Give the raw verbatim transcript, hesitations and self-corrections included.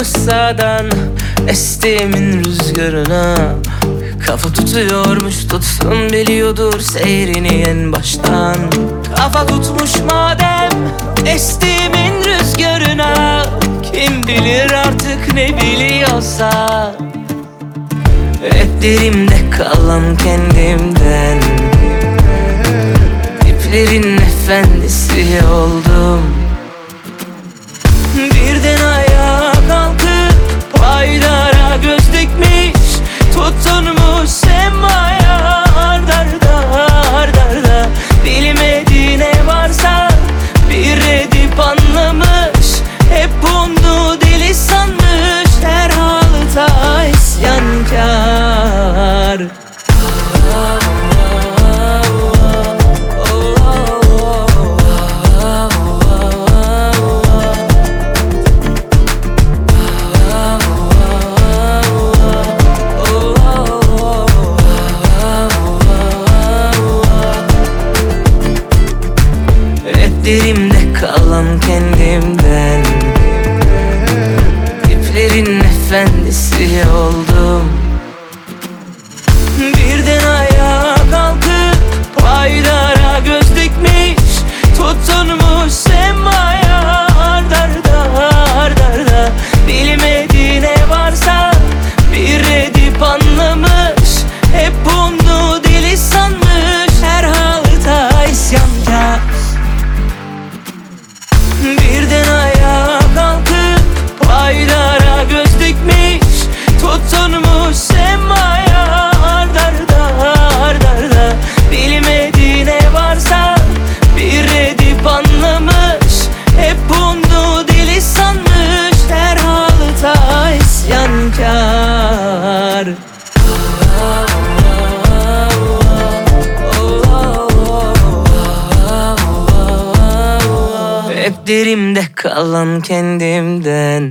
Vurmuş sağdan estiğimin rüzgarına. Kafa tutuyormuş, tutsun biliyordur seyrini en baştan. Kafa tutmuş madem estiğimin rüzgarına, kim bilir artık ne biliyorsa. Hep derimde kalan kendimden, İplerin efendisi oldum. Birden ayağa kalkıp paylara göz dikmiş, tutunmuş semaya ardarda ardarda. Bilmediği ne varsa bir edip anlamış, hep bunu deli sanmış, her halıta isyankar. Derimde kalan kendimden, İplerin efendisi oldum. Birden ayağa kalkıp paylara göz dikmiş, tutunmuş semaya ardarda ardarda. Bilmediği ne varsa bir edip anlamış, hep bunu deli sanmış, her halıta isyankar. Birden ayağa kalkıp paylara göz dikmiş, tutunmuş semaya ardarda ardarda. Bilmediği ne varsa bir edip anlamış, hep bunu deli sanmış, her halıta isyankar. Hep derimde kalan kendimden,